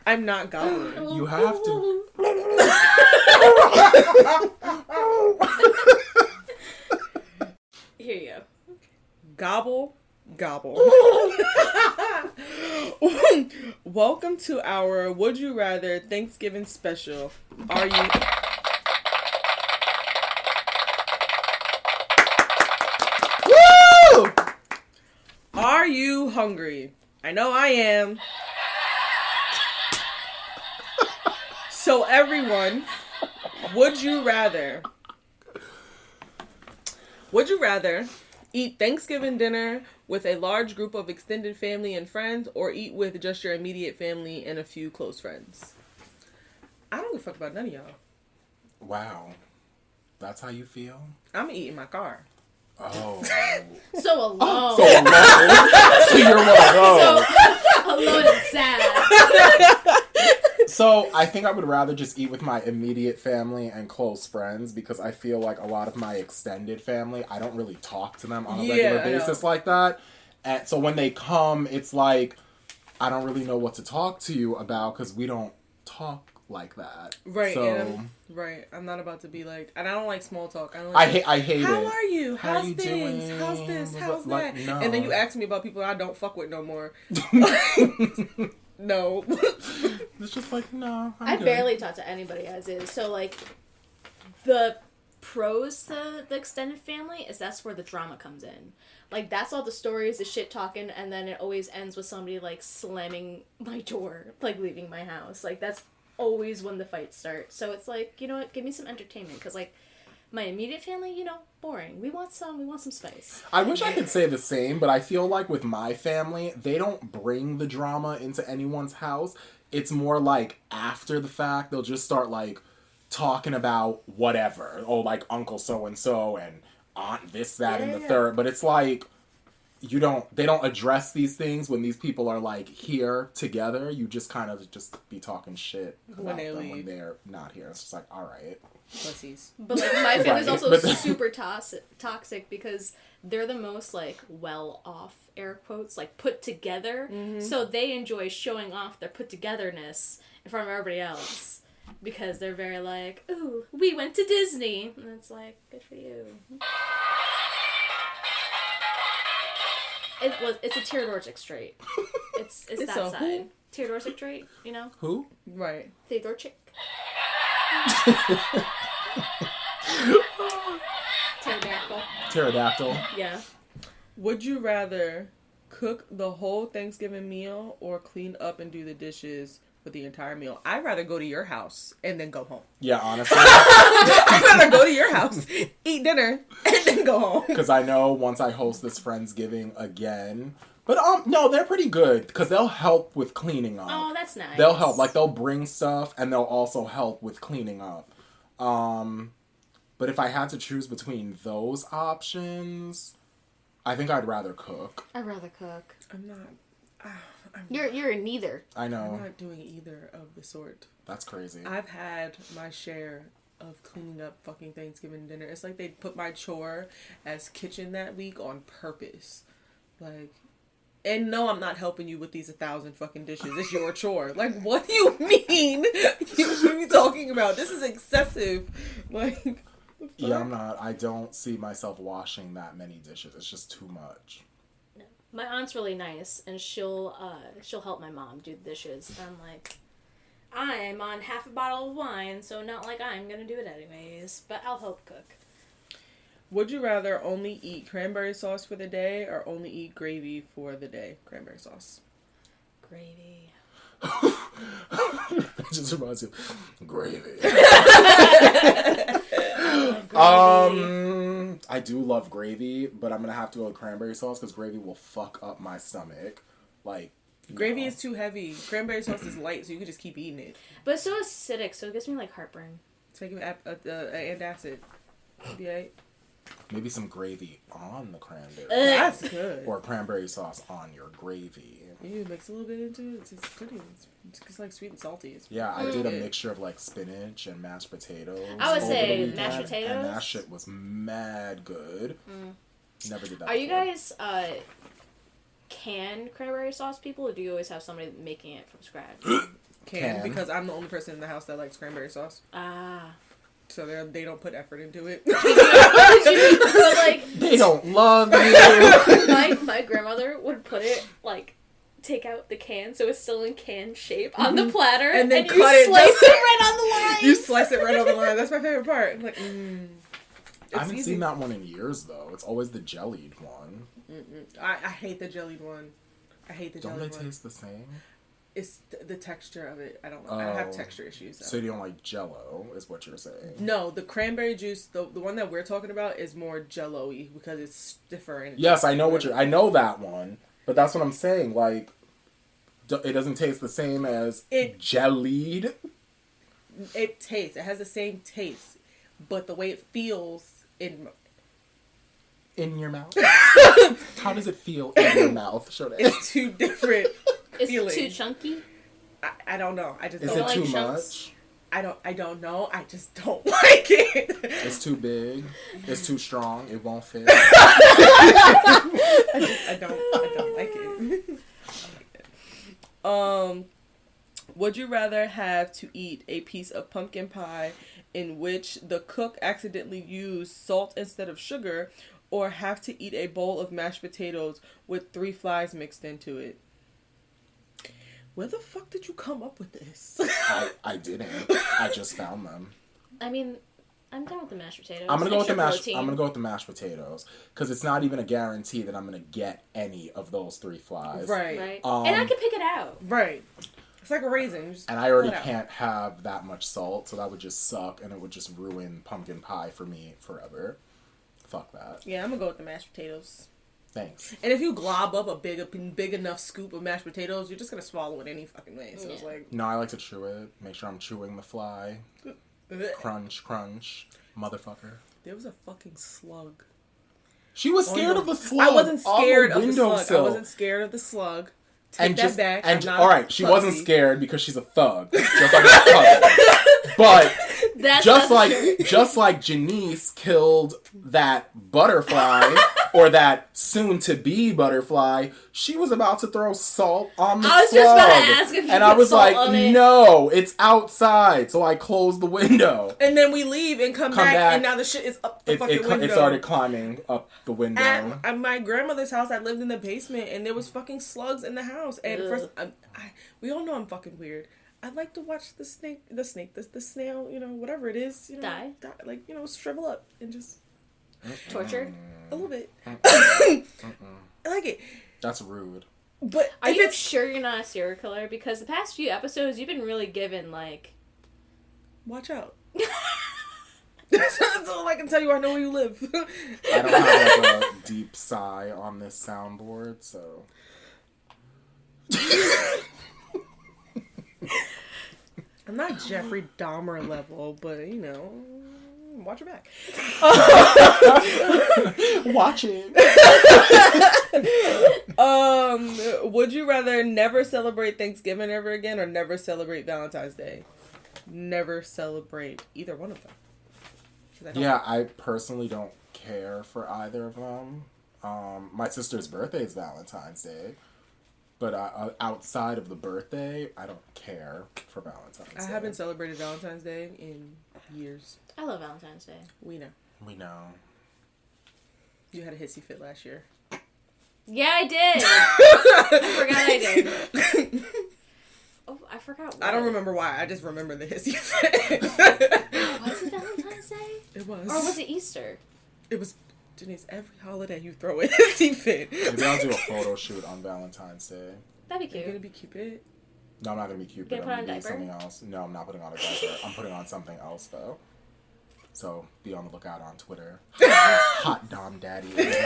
I'm not gobbling. You have to. Here you go. Gobble, gobble. Welcome to our Would You Rather Thanksgiving special. Are you... Woo! Are you hungry? I know I am. So everyone, would you rather eat Thanksgiving dinner with a large group of extended family and friends, or eat with just your immediate family and a few close friends? I don't give a fuck about none of y'all. Wow. That's how you feel? I'm gonna eat in my car. Oh. So alone. So you're one of those. So alone and sad. So I think I would rather just eat with my immediate family and close friends, because I feel like a lot of my extended family, I don't really talk to them on a regular basis like that. And so when they come, it's like, I don't really know what to talk to you about because we don't talk like that. Right. So, right. I'm not about to be like, and I don't like small talk. I hate it. How are you? How's you things? doing? How's this? How's like, that? no. And then you ask me about people I don't fuck with no more. No. It's just like, no, I good. barely talk to anybody as is. So, like, the pros to the extended family is that's where the drama comes in. Like, that's all the stories, the shit talking, and then it always ends with somebody, like, slamming my door, like, leaving my house. Like, that's always when the fights start. So it's like, you know what, give me some entertainment, because, like, my immediate family, you know, boring. We want some spice. I wish I could say the same, but I feel like with my family, they don't bring the drama into anyone's house. It's more like after the fact, they'll just start like talking about whatever. Oh, like Uncle so-and-so and Aunt this, that, and the third. But it's like, they don't address these things when these people are like here together. You just kind of just be talking shit about them when they're not here. It's just like, all right. Pussies. But like my family's Right. also super toxic because they're the most like well off, air quotes, like put together. Mm-hmm. So they enjoy showing off their put togetherness in front of everybody else because they're very like, ooh, we went to Disney, and it's like, good for you. It's a Theodorsik trait. It's that side. Who? Theodorsik trait, you know? Who? Right. Theodorsik. Pterodactyl. Yeah. Would you rather cook the whole Thanksgiving meal or clean up and do the dishes for the entire meal? I'd rather go to your house and then go home. Yeah, honestly. I'd rather go to your house, eat dinner, and then go home. Because I know once I host this Friendsgiving again. But no, they're pretty good because they'll help with cleaning up. Oh, that's nice. They'll help. Like, they'll bring stuff and they'll also help with cleaning up. But if I had to choose between those options, I think I'd rather cook. I'd rather cook. I'm not. You're neither. I know. I'm not doing either of the sort. That's crazy. I've had my share of cleaning up fucking Thanksgiving dinner. It's like they put my chore as kitchen that week on purpose. Like, and no, I'm not helping you with these 1,000 fucking dishes. It's your chore. Like, what do you mean? What are you talking about? This is excessive. Like, yeah, I'm not. I don't see myself washing that many dishes. It's just too much. No. My aunt's really nice, and she'll help my mom do the dishes. And I'm like, I'm on half a bottle of wine, so not like I'm gonna do it anyways. But I'll help cook. would you rather only eat cranberry sauce for the day or only eat gravy for the day? Cranberry sauce. Gravy. It just reminds you of gravy. I do love gravy, but I'm gonna have to go with cranberry sauce because gravy will fuck up my stomach. Like, gravy is too heavy. Cranberry sauce is light, so you can just keep eating it. But it's so acidic, so it gives me like heartburn. Take an antacid. Yeah. Maybe some gravy on the cranberry. That's good. Or cranberry sauce on your gravy. You mix a little bit into it. It's pretty. It's like sweet and salty. Yeah, I did a mixture of like spinach and mashed potatoes. I would say over the mashed weekend, potatoes? and that shit was mad good. Never did that. Are you before. guys canned cranberry sauce people, or do you always have somebody making it from scratch? Can, because I'm the only person in the house that likes cranberry sauce. Ah. So they don't put effort into it. Like, they don't love you. my grandmother would put it, like, take out the can so it's still in can shape on the platter, and then you cut it. slice it right on the line. You slice it right on the line. That's my favorite part. I'm like, I haven't seen that one in years, though. It's always the jellied one. I hate the jellied one. I hate the jellied one. Don't they taste the same? It's the texture of it. I don't know. I have texture issues. So you don't like Jell-O, is what you're saying? No, the cranberry juice, the one that we're talking about, is more Jell-O-y because it's stiffer. And yes, I know I know that one, but that's what I'm saying. Like, it doesn't taste the same as jellied. It tastes. It has the same taste, but the way it feels in your mouth. How does it feel in your mouth? Show that. It's two different. Is it too chunky? I don't know. I just is don't it too like much? I don't know. I just don't like it. It's too big. It's too strong. It won't fit. I don't like it. Would you rather have to eat a piece of pumpkin pie in which the cook accidentally used salt instead of sugar, or have to eat a bowl of mashed potatoes with 3 flies mixed into it? Where the fuck did you come up with this? I didn't. I just found them. I mean, I'm done with the mashed potatoes. I'm gonna go Extra with the protein. I'm gonna go with the mashed potatoes because it's not even a guarantee that I'm gonna get any of those 3 flies. Right. And I can pick it out. Right. It's like a raisin. You just and I already pull it out. can't have that much salt, so that would just suck, and it would just ruin pumpkin pie for me forever. Fuck that. Yeah, I'm gonna go with the mashed potatoes. Thanks. And if you glob up a big enough scoop of mashed potatoes, you're just gonna swallow it any fucking way. So it's like, No, I like to chew it. Make sure I'm chewing the fly. Crunch, crunch, motherfucker. There was a fucking slug. She was scared of the slug. I wasn't scared of the slug. windowsill. I wasn't scared of the slug. Take that back. And I'm not all right, she pussy. wasn't scared because she's a thug, just like a thug. But That's just not like Janice killed that butterfly or that soon-to-be butterfly, she was about to throw salt on the slug. I was just about to ask if you and put I was salt like, on it. no, it's outside. So I closed the window. And then we leave and come back, and now the shit is up the fucking window. It started climbing up the window. At my grandmother's house, I lived in the basement, and there was fucking slugs in the house. And first, we all know I'm fucking weird. I like to watch the snail, you know, whatever it is, you know, die, like, you know, shrivel up and just tortured a little bit. I like it. That's rude. But are you sure you're not a serial killer? Because the past few episodes, you've been really given like, watch out. That's all I can tell you. I know where you live. I don't have like a deep sigh on this soundboard, so. I'm not Jeffrey Dahmer level, but you know, watch your back. Watch it. Would you rather never celebrate Thanksgiving ever again, or never celebrate Valentine's Day? Never celebrate either one of them. Yeah, I personally don't care for either of them. My sister's birthday is Valentine's Day. But outside of the birthday, I don't care for Valentine's Day. I haven't celebrated Valentine's Day in years. I love Valentine's Day. We know. You had a hissy fit last year. Yeah, I did. I forgot I did. Oh, I forgot why. I don't remember why. I just remember the hissy fit. Was it Valentine's Day? It was. Or was it Easter? It was. Denise, every holiday you throw a hissy fit. Maybe I'll do a photo shoot on Valentine's Day. That'd be cute. You're gonna be Cupid? No, I'm not gonna be Cupid. Gonna I'm put on a gonna do diaper? something else. No, I'm not putting on a diaper. I'm putting on something else though. So be on the lookout on Twitter. Hot Dom Daddy.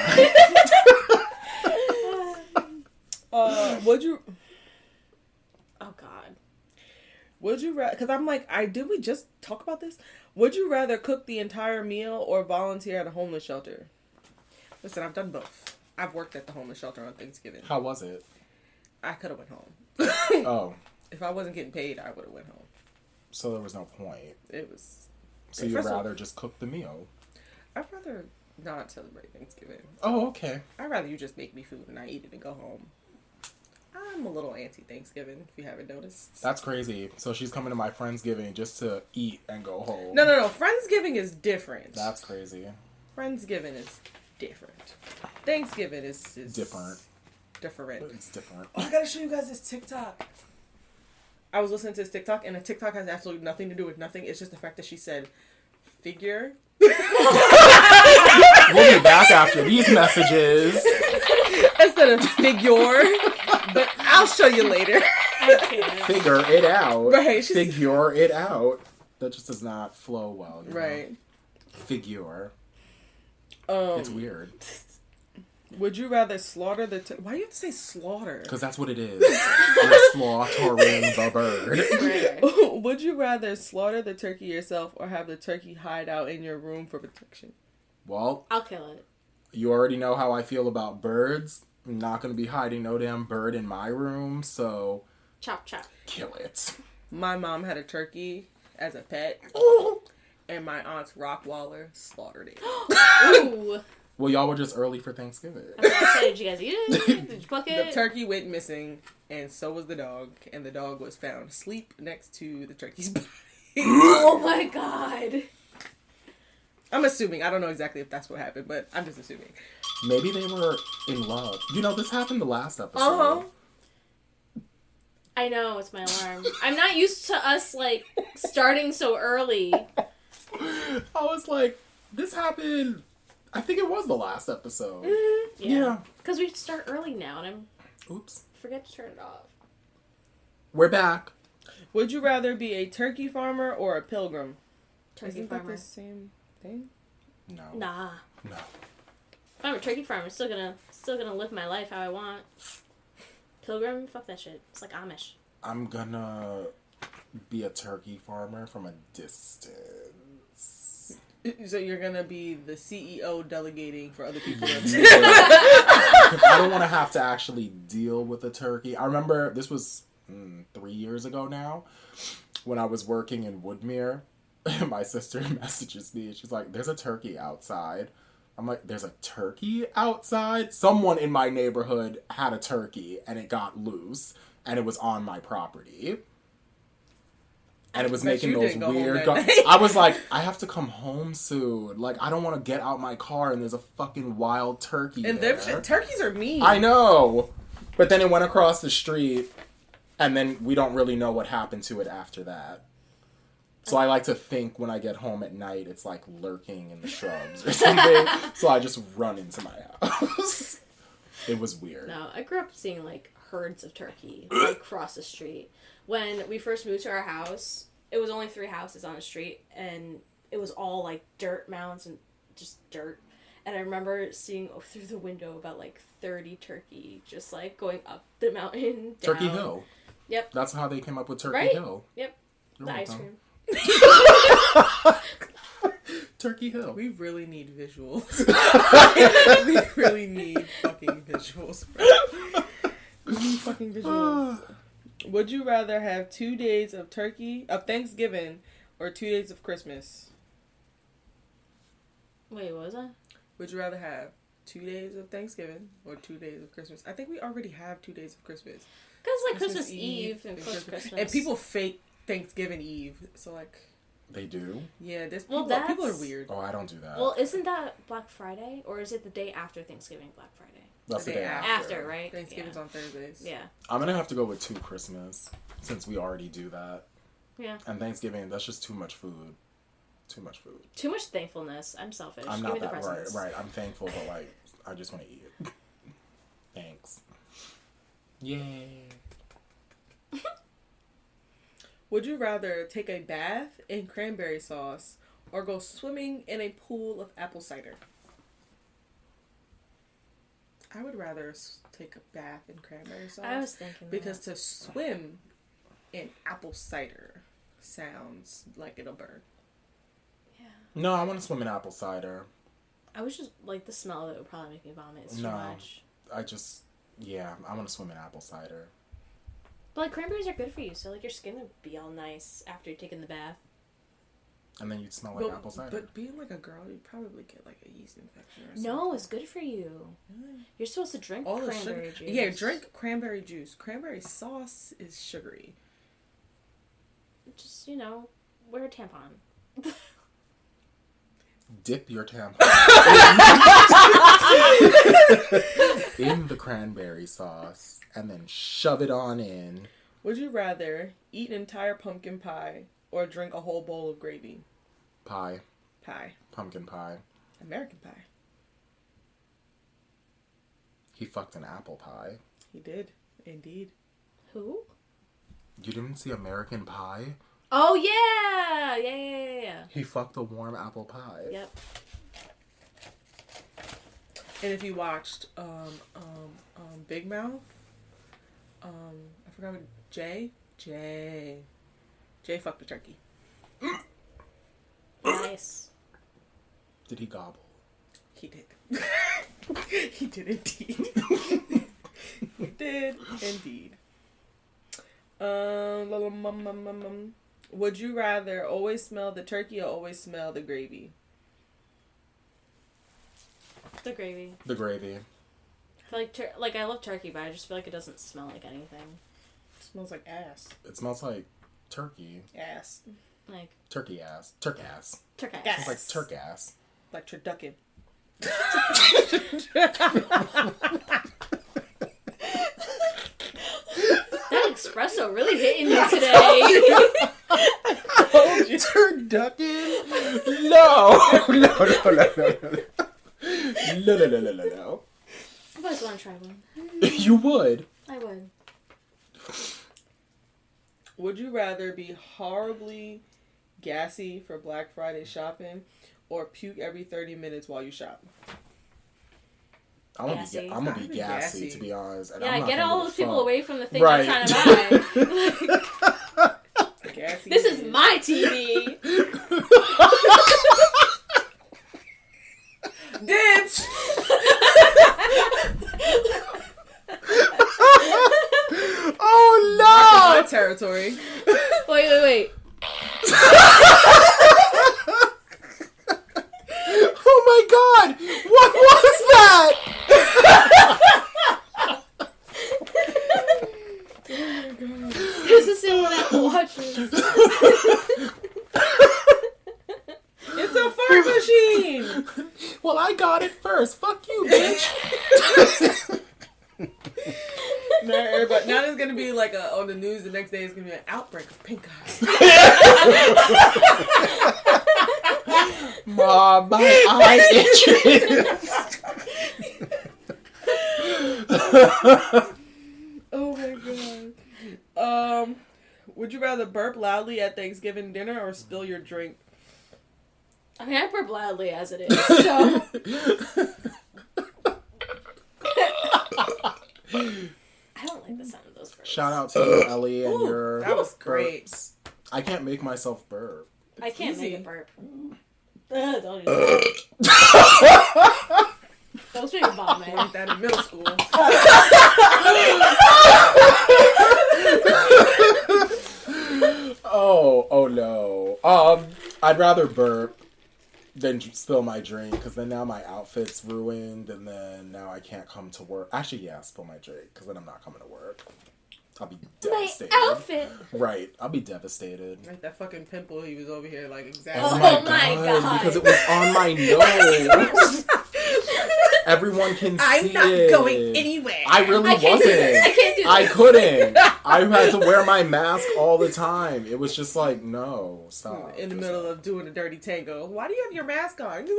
Would you? Oh God. Would you rather? Because I'm like, did we just talk about this? Would you rather cook the entire meal or volunteer at a homeless shelter? Listen, I've done both. I've worked at the homeless shelter on Thanksgiving. How was it? I could have went home. Oh. If I wasn't getting paid, I would have went home. So there was no point. It was. So you'd rather just cook the meal? I'd rather not celebrate Thanksgiving. Oh, okay. I'd rather you just make me food and I eat it and go home. I'm a little anti-Thanksgiving, if you haven't noticed. That's crazy. So she's coming to my Friendsgiving just to eat and go home. No. Friendsgiving is different. That's crazy. Friendsgiving is different. Thanksgiving is Different. It's different. Oh, I gotta show you guys this TikTok. I was listening to this TikTok, and the TikTok has absolutely nothing to do with nothing. It's just the fact that she said, figure. We'll be back after these messages. Instead of figure. But I'll show you later. Figure it out. Right. Figure it out. That just does not flow well. Right. Know? Figure. It's weird. Would you rather slaughter the... Why do you have to say slaughter? Because that's what it is. You're slaughtering the bird. Would you rather slaughter the turkey yourself or have the turkey hide out in your room for protection? Well... I'll kill it. You already know how I feel about birds. I'm not going to be hiding no damn bird in my room, so... Chop, chop. Kill it. My mom had a turkey as a pet, and my aunt's Rottweiler slaughtered it. Ooh. Well, y'all were just early for Thanksgiving. I was gonna say, did you guys eat it? Did you pluck it? The turkey went missing, and so was the dog, and the dog was found asleep next to the turkey's body. Oh my god. I'm assuming. I don't know exactly if that's what happened, but I'm just assuming. Maybe they were in love. You know, this happened the last episode. Uh-huh. I know, it's my alarm. I'm not used to us, like, starting so early. I was like, this happened... I think it was the last episode. Mm-hmm. Yeah. Because we start early now, and Oops. forget to turn it off. We're back. Would you rather be a turkey farmer or a pilgrim? Turkey Isn't farmer. that the same thing? No. Nah. No. If I'm a turkey farmer, still gonna live my life how I want. Pilgrim, fuck that shit. It's like Amish. I'm gonna be a turkey farmer from a distance. So you're gonna be the CEO delegating for other people. I don't want to have to actually deal with a turkey. I remember this was 3 years ago now when I was working in Woodmere. My sister messages me. She's like, "There's a turkey outside." I'm like, "There's a turkey outside?" Someone in my neighborhood had a turkey and it got loose and it was on my property. And it was making those weird... I was like, I have to come home soon. Like, I don't want to get out my car and there's a fucking wild turkey and there. Turkeys are mean. I know. But then it went across the street and then we don't really know what happened to it after that. So I like to think when I get home at night, it's like lurking in the shrubs or something. So I just run into my house. It was weird. No, I grew up seeing, like, herds of turkey like, across the street. When we first moved to our house, it was only 3 houses on the street, and it was all, like, dirt mounds and just dirt. And I remember seeing through the window about, like, 30 turkey just, like, going up the mountain, down. Turkey Hill. Yep. That's how they came up with Turkey Right? Hill. Yep. You're the welcome. ice cream. Turkey Hill. We really need visuals. We really need fucking visuals. We need fucking visuals. Would you rather have 2 days of Thanksgiving, or 2 days of Christmas? Wait, what was that? Would you rather have 2 days of Thanksgiving or 2 days of Christmas? I think we already have 2 days of Christmas. Because, like, Christmas Eve and Christmas. And people fake Thanksgiving Eve. So, like... They do? Yeah, people are weird. Oh, I don't do that. Well, isn't that Black Friday? Or is it the day after Thanksgiving, Black Friday? That's the day After, right? Thanksgiving's on Thursdays. Yeah. I'm going to have to go with 2 Christmas, since we already do that. Yeah. And Thanksgiving, that's just too much food. Too much food. Too much thankfulness. I'm selfish. I'm Give not me the that presents. right. I'm thankful, but like I just want to eat it. Thanks. Yay. Would you rather take a bath in cranberry sauce or go swimming in a pool of apple cider? I would rather take a bath in cranberry sauce. I was thinking because to swim in apple cider sounds like it'll burn. Yeah. No, I want to swim in apple cider. I was just like the smell of it would probably make me vomit. It's too No. much. I want to swim in apple cider. But like cranberries are good for you, so like your skin would be all nice after you're taking the bath. And then you'd smell like apple cider. But being like a girl, you'd probably get like a yeast infection or something. No, it's good for you. You're supposed to drink All cranberry juice. Yeah, drink cranberry juice. Cranberry sauce is sugary. Just, wear a tampon. Dip your tampon in the cranberry sauce and then shove it on in. Would you rather eat an entire pumpkin pie or drink a whole bowl of gravy? Pie. Pie. Pumpkin pie. American pie. He fucked an apple pie. He did, indeed. Who? You didn't see American Pie? Oh, yeah! Yeah. He fucked a warm apple pie. Yep. And if you watched Big Mouth, I forgot what Jay fucked a turkey. Nice. Did he gobble? He did. He did indeed. He did indeed. Would you rather always smell the turkey or always smell the gravy? The gravy. The gravy. I feel like I love turkey, but I just feel like it doesn't smell like anything. It smells like ass. It smells like turkey. Ass. Like Turkey ass. Turk ass. turkey. Yes. It's like turk ass. Like turducken. That espresso really hitting me today. Turducken? No. No. I always want to try one. You would. I would. Would you rather be horribly gassy for Black Friday shopping or puke every 30 minutes while you shop? I'm gonna be gassy, gassy, to be honest. And Yeah, I'm not get gonna all give a those people fuck. away from the thing Right. I'm trying to buy. Gassy. This is my TV. Dibs! Oh My no! territory. Wait. Oh my god! What was that? This is the one I watches. It's a fart machine! Well, I got it first. Fuck you, bitch. Now there's gonna be like on the news the next day. It's gonna be an outbreak of pink eye. Mom, my eye itches. Oh my god. Would you rather burp loudly at Thanksgiving dinner or spill your drink? I mean, I burp loudly as it is, so. I don't like the sound of those burps. Shout out to you, Ellie, and Ooh, your that was great. burps. I can't make myself burp. I can't easy. make a burp. Don't do that. Those make me vomit. I learned that in middle school. Oh no. I'd rather burp than spill my drink, because then now my outfit's ruined, and then now I can't come to work. Actually, yeah, spill my drink, because then I'm not coming to work. I'll be My devastated. outfit. Right, I'll be devastated. Like that fucking pimple he was over here like exactly. Oh my my God. god, because it was on my nose. Everyone can see I'm not it. going anywhere. I really I can't do wasn't. this. I can't do this. I couldn't. I had to wear my mask all the time. It was just like, no, stop. In the Just middle stop. of doing a dirty tango. Why do you have your mask on? Because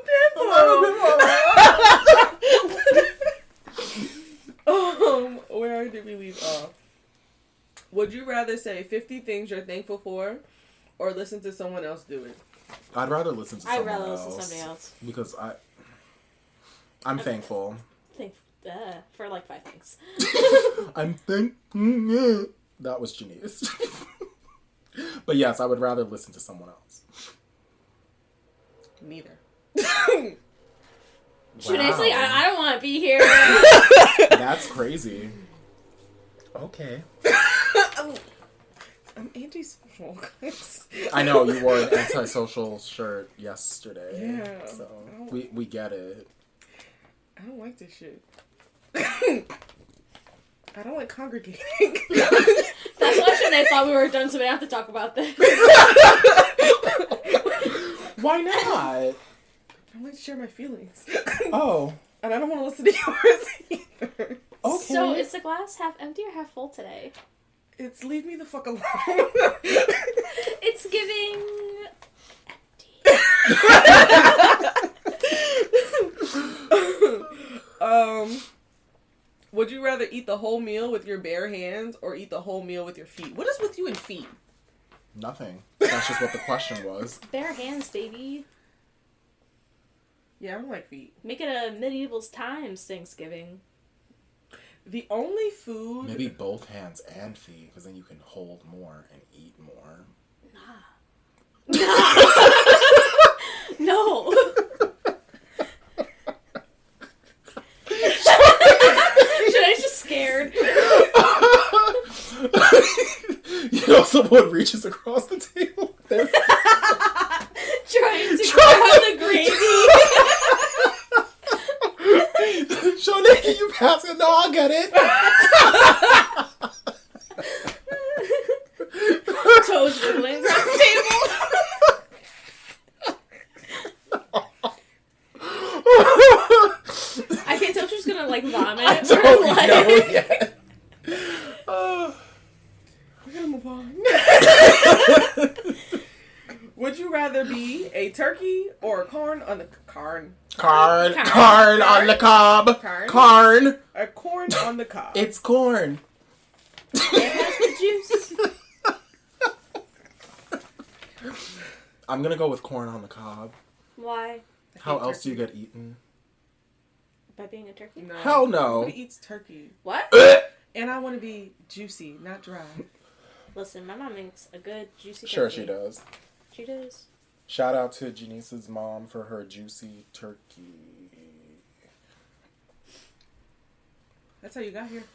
I have a pimple. Where did we leave off? Would you rather say 50 things you're thankful for or listen to someone else do it? I'd rather listen to I'd someone rather else. listen to somebody else. Because I'm thankful. For like 5 things. I'm thankful. That was Janice. But yes, I would rather listen to someone else. Neither. Should I say I don't want to be here? That's crazy. Okay. I'm antisocial, guys. I know you wore an antisocial shirt yesterday. Yeah. So we get it. I don't like this shit. I don't like congregating. That's why I thought we were done, so we don't have to talk about this. Why not? I don't like to share my feelings. Oh. And I don't want to listen to yours either. Okay. So, is the glass half empty or half full today? It's leave me the fuck alone. It's giving empty. Would you rather eat the whole meal with your bare hands or eat the whole meal with your feet? What is with you and feet? Nothing. That's just what the question was. bare hands, baby. Yeah, I don't like feet. Make it a medieval times Thanksgiving. The only food... Maybe both hands and feet, because then you can hold more and eat more. No. Shanae's just scared. You know, someone reaches across the table. Trying to grab the gravy. Shanae, can you pass it? No, I'll get it. Toes wiggling across the table. I can't tell if she's gonna like vomit. I don't know yet. We're gonna move on. Would you rather be a turkey or a corn on the Carn Carn. on the cob. Carn. Carn. A corn on the cob. It's corn. It has the juice. I'm gonna go with corn on the cob. Why? How else do you get eaten? By being a turkey? No. Hell no. Nobody eats turkey. What? And I want to be juicy, not dry. Listen, my mom makes a good juicy turkey. Sure she does. She does. Shout out to Janice's mom for her juicy turkey. That's how you got here.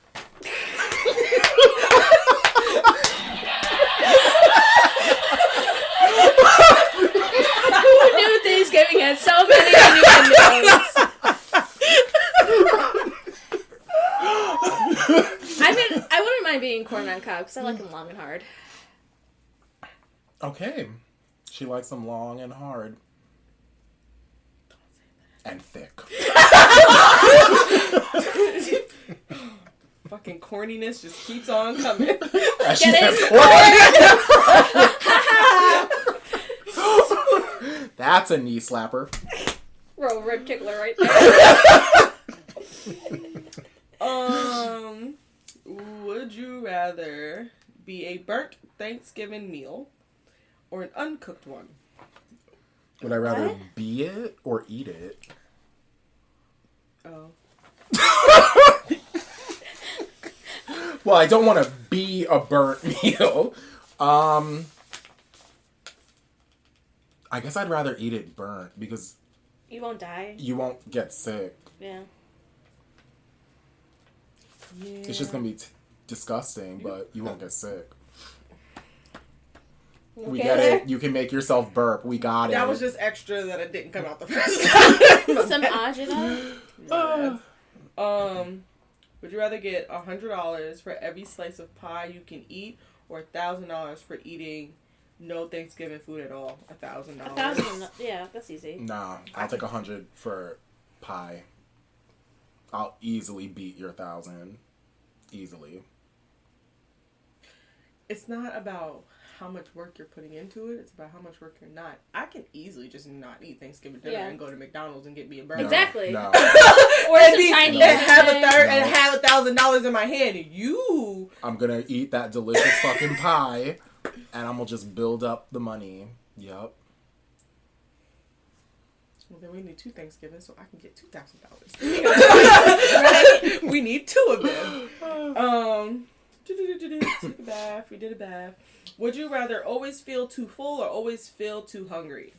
Who knew Thanksgiving had so many innuendos? I wouldn't mind being corn on cob because I like them long and hard. Okay. She likes them long and hard. And thick. Fucking corniness just keeps on coming. As she Get says it? corn. That's a knee slapper. Roll rib tickler right there. Would you rather be a burnt Thanksgiving meal or an uncooked one? Would I rather What? be it or eat it? Oh. Well, I don't want to be a burnt meal. I guess I'd rather eat it burnt because You won't die. you won't get sick. Yeah. Yeah. It's just gonna be disgusting, but you won't get sick. We get it. You can make yourself burp. We got it. That was just extra that it didn't come out the first time. Some agita. Would you rather get $100 for every slice of pie you can eat, or $1,000 for eating no Thanksgiving food at all? $1,000. 1,000. Yeah, that's easy. Nah, I'll take 100 for pie. I'll easily beat your 1,000. Easily. It's not about how much work you're putting into it. It's about how much work you're not. I can easily just not eat Thanksgiving dinner Yeah. and go to McDonald's and get me a burger. Exactly. No. Or And some be- Chinese. and have thing. and have $1,000 in my hand. You I'm gonna eat that delicious fucking pie, and I'm gonna just build up the money. Yup. Well, then we need 2 Thanksgivings so I can get $2,000. We need 2 of them. Took a bath. We did a bath. Would you rather always feel too full or always feel too hungry?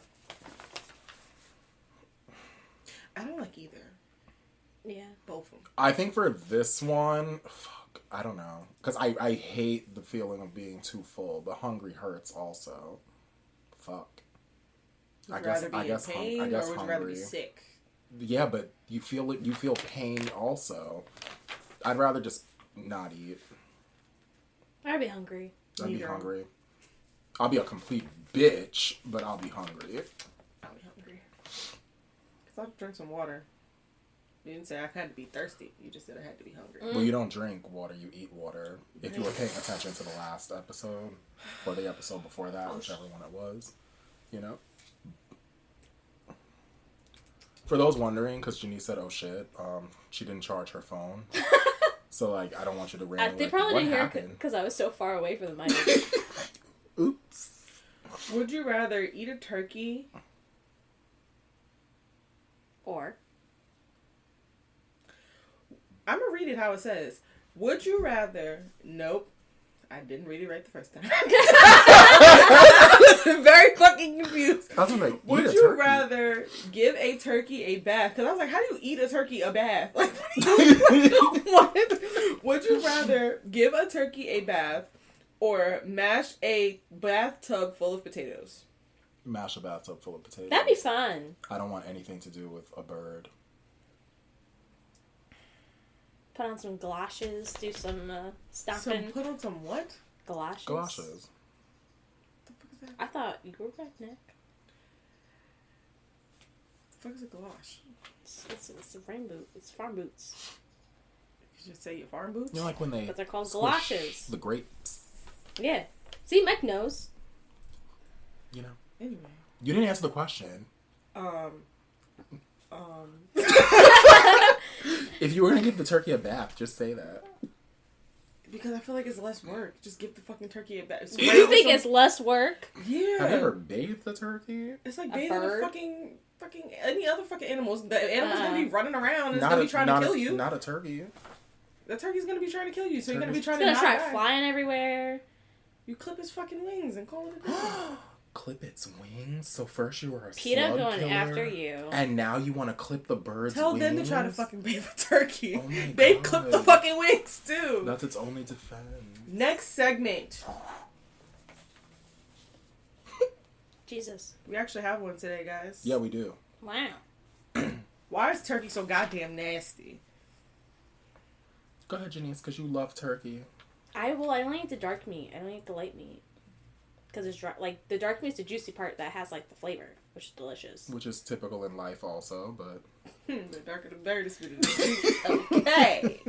I don't like either. Yeah. Both of them. I think for this one, fuck. like, I don't know. Because I hate the feeling of being too full. But hungry hurts also. Fuck. Would you rather be in pain, or would you rather be sick? Yeah, but you feel it. You feel pain also. I'd rather just not eat. I'd be hungry. I'd be hungry. I'll be a complete bitch, but I'll be hungry. I'll be hungry. Cause I'll drink some water. You didn't say I had to be thirsty. You just said I had to be hungry. Well, you don't drink water. You eat water. If you were paying attention to the last episode or the episode before that, whichever one it was, you know. For those wondering, because Janice said, "Oh shit," she didn't charge her phone, so like I don't want you to randomly. They probably didn't hear because I was so far away from the mic. Oops. Would you rather eat a turkey or? I'm gonna read it how it says. Would you rather? Nope. I didn't read it right the first time. I was very fucking confused. I was like, would you rather give a turkey a bath? Because I was like, how do you eat a turkey a bath? Like, what? Would you rather give a turkey a bath or mash a bathtub full of potatoes? Mash a bathtub full of potatoes. That'd be fun. I don't want anything to do with a bird. Put on some galoshes, do some stomping. Put on some what? Galoshes. Galoshes. What the fuck is that? I thought you were redneck. The fuck is a galosh? It's a rain boot. It's farm boots. You just say your farm boots? You know, like when they. But they're called galoshes. The grapes. Yeah. See, Mike knows. You know. Anyway. You didn't answer the question. If you were gonna give the turkey a bath, just say that. Because I feel like it's less work. Just give the fucking turkey a bath. You think it's less work? Yeah. Have you ever bathed the turkey? It's like bathing a fucking any other fucking animals. The animal's gonna be running around and it's gonna be trying to kill you. Not a turkey. The turkey's gonna be trying to kill you, so you're gonna be trying to try flying everywhere. You clip his fucking wings and call it a day. Clip its wings? So first you were a PETA slug going killer, after you. and now you want to clip the bird's Tell wings? them to try to fucking bathe a turkey. Oh my they God. clip the fucking wings too. That's its only defense. Next segment. Jesus. We actually have one today, guys. Yeah, we do. Wow. Why is turkey so goddamn nasty? Go ahead, Janice, because you love turkey. I only eat the dark meat. I don't eat the light meat. Because it's like the dark meat's the juicy part that has like the flavor, which is delicious. Which is typical in life also, but... The darker the better, the sweeter the sweet. Okay.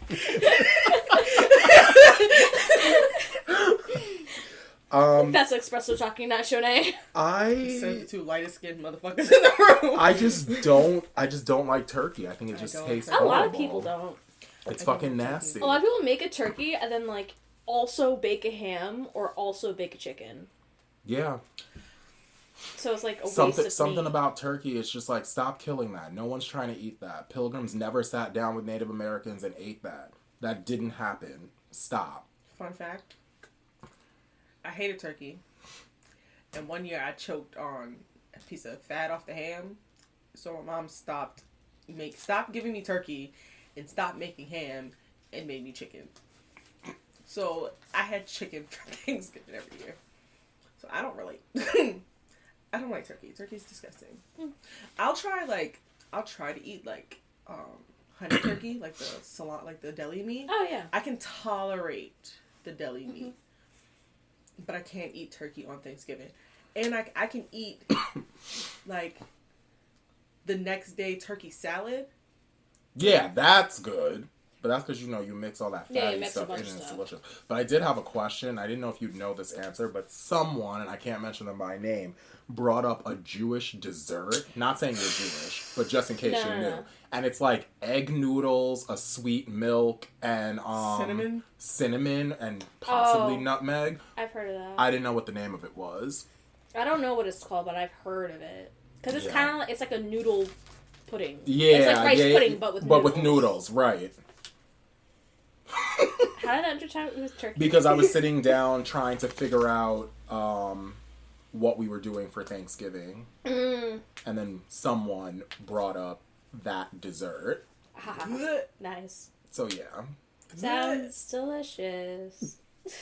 That's espresso talking, not Shonay. Says the two lightest skinned motherfuckers in the room. I just don't like turkey. I think it just tastes A horrible. lot of people don't. It's fucking nasty. A lot of people make a turkey and then like also bake a ham or also bake a chicken. Yeah. So it's like a waste of Something meat. about turkey is just like, stop killing that. No one's trying to eat that. Pilgrims never sat down with Native Americans and ate that. That didn't happen. Stop. Fun fact. I hated turkey. And one year I choked on a piece of fat off the ham. So my mom stopped giving me turkey and stopped making ham and made me chicken. So I had chicken for Thanksgiving every year. So I don't relate. I don't like turkey. Turkey's disgusting. I'll try to eat like honey turkey, like the salon, like the deli meat. Oh yeah. I can tolerate the deli meat, but I can't eat turkey on Thanksgiving. And I can eat like the next day turkey salad. Yeah, that's good. But that's because, you mix all that fatty mix a stuff in bunch and of it's stuff. delicious. But I did have a question. I didn't know if you'd know this answer, but someone, and I can't mention them by name, brought up a Jewish dessert. Not saying you're Jewish, but just in case you knew. No. And it's like egg noodles, a sweet milk, and cinnamon and possibly nutmeg. I've heard of that. I didn't know what the name of it was. I don't know what it's called, but I've heard of it. Because it's kind of like, it's like a noodle pudding. Yeah, it's like rice pudding, but with noodles, right. How did that enter with turkey? Because I was sitting down trying to figure out what we were doing for Thanksgiving. And then someone brought up that dessert. Nice. So yeah. Sounds delicious.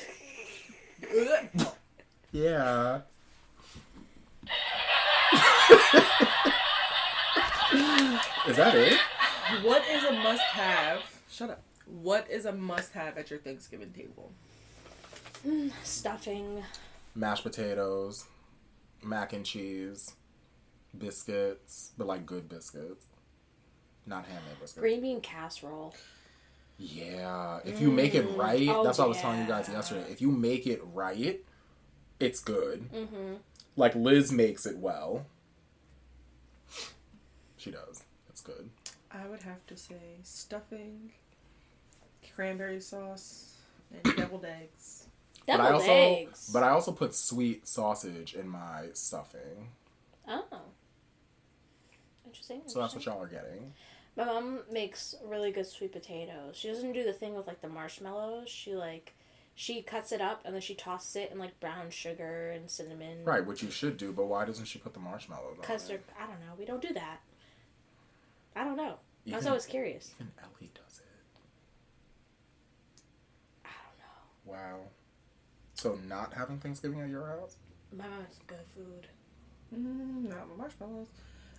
Yeah. Is that it? What is a must-have? Shut up. What is a must-have at your Thanksgiving table? Stuffing. Mashed potatoes, mac and cheese, biscuits, but like good biscuits. Not handmade biscuits. Green bean casserole. Yeah. If you make it right, Oh, that's what I was telling you guys yeah. yesterday. If you make it right, it's good. Mm-hmm. Like Liz makes it well. She does. It's good. I would have to say stuffing, cranberry sauce, and deviled eggs. Deviled eggs. But I also put sweet sausage in my stuffing. Oh. Interesting. So that's what y'all are getting. My mom makes really good sweet potatoes. She doesn't do the thing with like the marshmallows. She cuts it up and then she tosses it in like brown sugar and cinnamon. Right, which you should do, but why doesn't she put the marshmallows on Because it? I don't know. We don't do that. I don't know. I was Even- always curious. Even Ellie does it. I don't know. Wow. So not having Thanksgiving at your house? My mom makes good food. Not my marshmallows.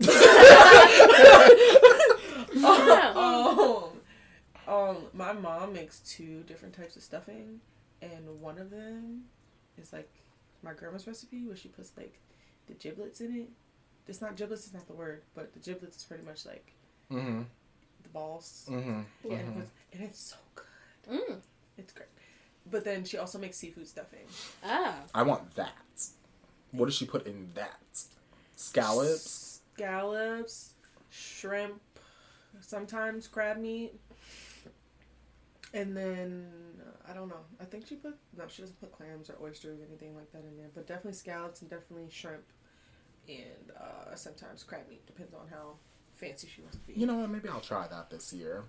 Oh. My mom makes 2 different types of stuffing, and one of them is like my grandma's recipe where she puts like the giblets in it. It's not giblets, is not the word, but the giblets is pretty much like Mm-hmm. the balls. Mm-hmm. Yeah. And it's so good. Mm. It's great. But then she also makes seafood stuffing. Oh. I want that. What does she put in that? Scallops? Scallops, shrimp, sometimes crab meat. And then, I don't know. I think she doesn't put clams or oysters or anything like that in there. But definitely scallops and definitely shrimp. And sometimes crab meat. Depends on how fancy she wants to be. You know what? Maybe I'll try that this year.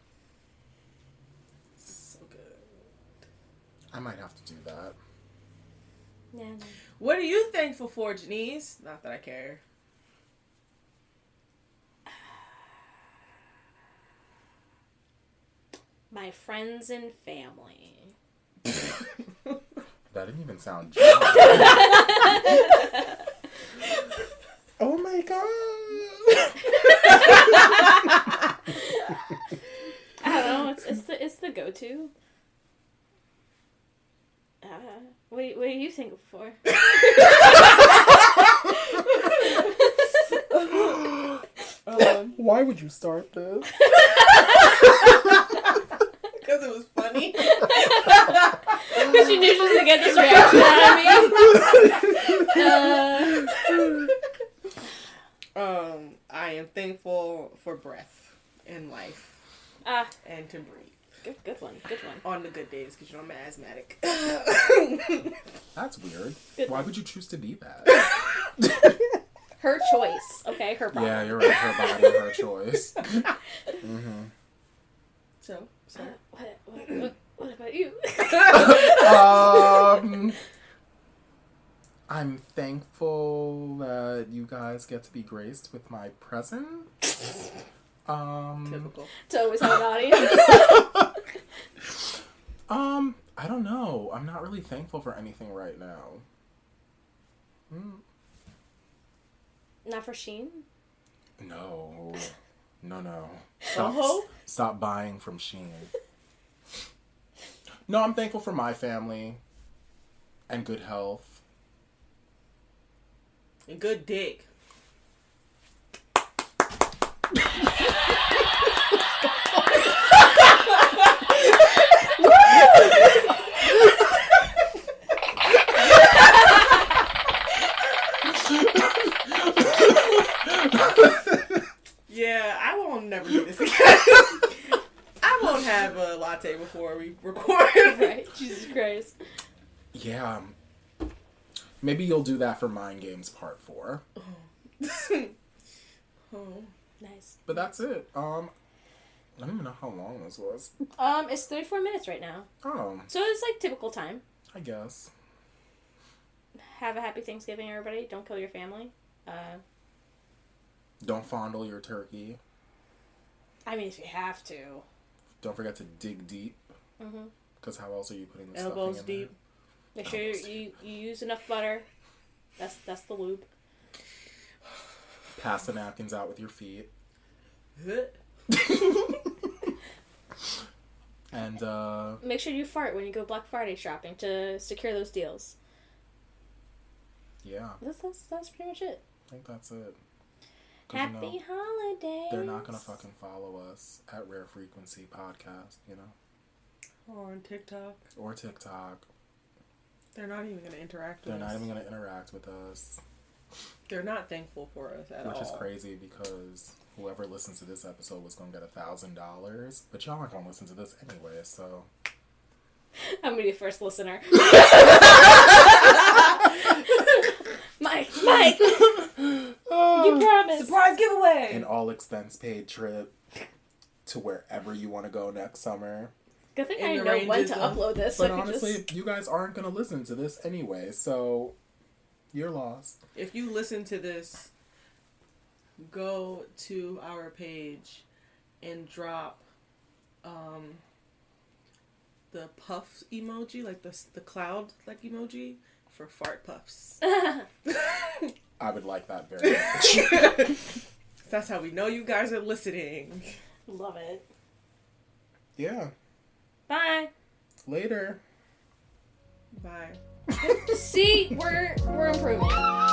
So good. I might have to do that. Yeah. No. What are you thankful for, Janice? Not that I care. My friends and family. That didn't even sound dry. Oh my god. I don't know. It's the go-to. What are you thankful for? Why would you start this? Because it was funny. Because you knew she was gonna get this reaction out of me. I am thankful for breath and life and to breathe. Good one. On the good days, because I'm asthmatic. That's weird. Good. Why would you choose to be that? Her choice, okay? Her problem. Yeah, you're right. Her body, her choice. Mm-hmm. So. What about you? I'm thankful that you guys get to be graced with my present. Typical. To always have an audience. I don't know. I'm not really thankful for anything right now. Not for Shein? No. Soho? Stop buying from Shein. No, I'm thankful for my family and good health. And good dick. Yeah, I won't never do this again. I won't have a latte before we record. Right, Jesus Christ. Yeah. Maybe you'll do that for Mind Games Part 4. Oh. Nice. But that's it. I don't even know how long this was. It's 34 minutes right now. Oh, So it's like typical time. I guess. Have a happy Thanksgiving, everybody. Don't kill your family. Don't fondle your turkey. I mean, if you have to. Don't forget to dig deep. Because how else are you putting the Elbows stuffing in deep. Make sure you use enough butter. That's the lube. there? Pass the napkins out with your feet. And Make sure you fart when you go Black Friday shopping to secure those deals. yeah, That's pretty much it. I think that's it. 'Cause, Happy holidays. they're not gonna fucking follow us at Rare Frequency Podcast, Or on TikTok. or TikTok. They're not even going to interact with They're us. not even gonna interact with us, They're not thankful for us at all. which is crazy because whoever listens to this episode was gonna get $1,000, but y'all aren't gonna listen to this anyway, so. I'm gonna be the first listener. Mike! You promised! Surprise giveaway! An all expense paid trip to wherever you want to go next summer. Good thing In I the know when ranges to of- upload this. But I could honestly, just... you guys aren't gonna listen to this anyway, so you're lost. If you listen to this, go to our page and drop the puff emoji, like the cloud like emoji for fart puffs. I would like that very much. That's how we know you guys are listening. Love it. Yeah. Bye. Later. Bye. See, we're improving.